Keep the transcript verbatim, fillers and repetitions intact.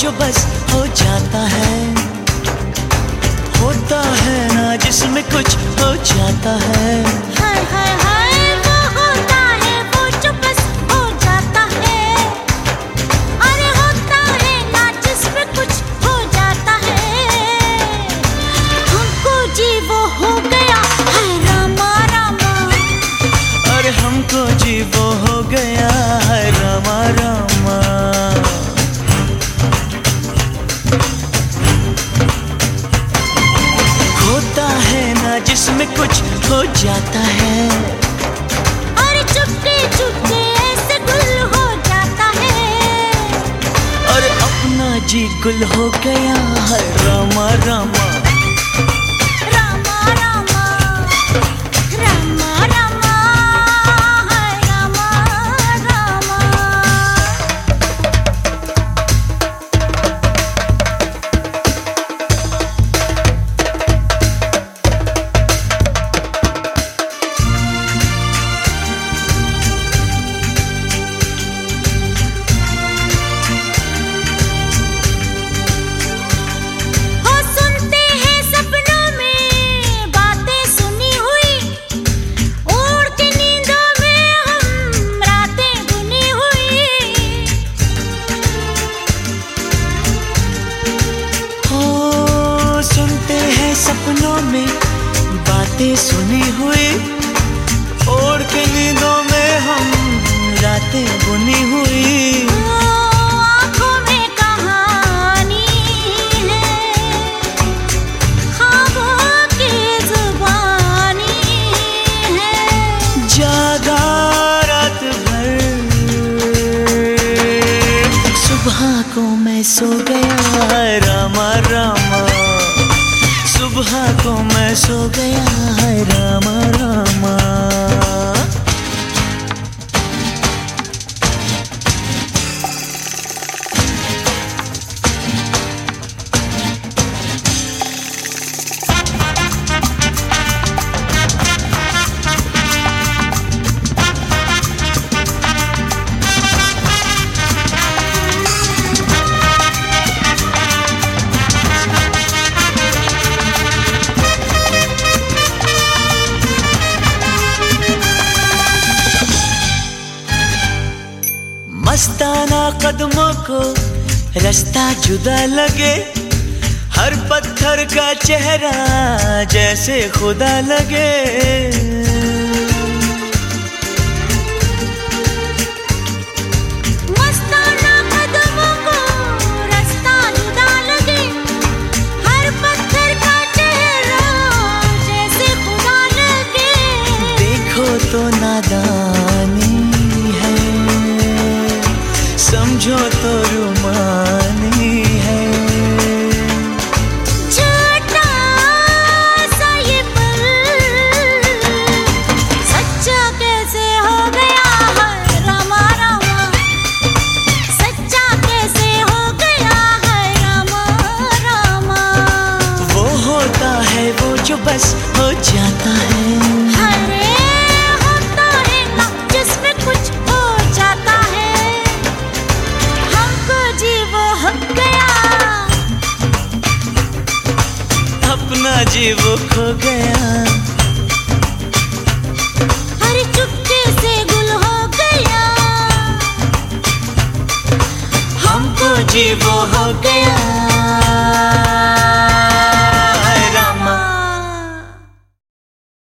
जो बस हो जाता है, होता है ना जिसमें कुछ हो जाता है। हाय हाय हाय वो होता है वो जो बस हो जाता है, अरे होता है ना जिसमें कुछ हो जाता है। हमको जी वो हो गया है रामा रामा, अरे हमको जी वो हो गया है रामा रामा। होता है ना जिसमें कुछ हो जाता है, अरे चुपके चुपके ऐसे गुल हो जाता है। और अपना जी गुल हो गया है रामा रामा। रामा रामा रामा रामा हाय रामा रामा। हो सुनते हैं सपनों में बातें सुनी हुई, उड़ के नींदों में हम रातें बुनी हुई। हो सुनते हैं सपनों में बातें सुनी हुई, ओढ़ के नींदों में हम रातें बुनी हुई। ओ, आँखों में कहानी है, ख्वाबों की जुबानी है। जागा रात भर, सुबह को मैं सो गया रामा रामा। सुबह को मैं सो गया है रामा रामा। मस्ताना कदमों को रास्ता जुदा लगे, हर पत्थर का चेहरा जैसे खुदा लगे। मस्ताना कदमों को रास्ता जुदा लगे, हर पत्थर का चेहरा जैसे खुदा लगे। देखो तो नादानी है, समझो तो रुमानी है। छोटा सा ये पल सच्चा कैसे हो गया है रामा रामा, सच्चा कैसे हो गया है रामा रामा। वो होता है वो जो बस हो जाता है, अरे होता है ना जिसमें कुछ हो जाता है। हमको जी वो हो गया, अपना जी वो खो गया। अरे चुपके से गुल हो गया, हमको जी वो हो गया।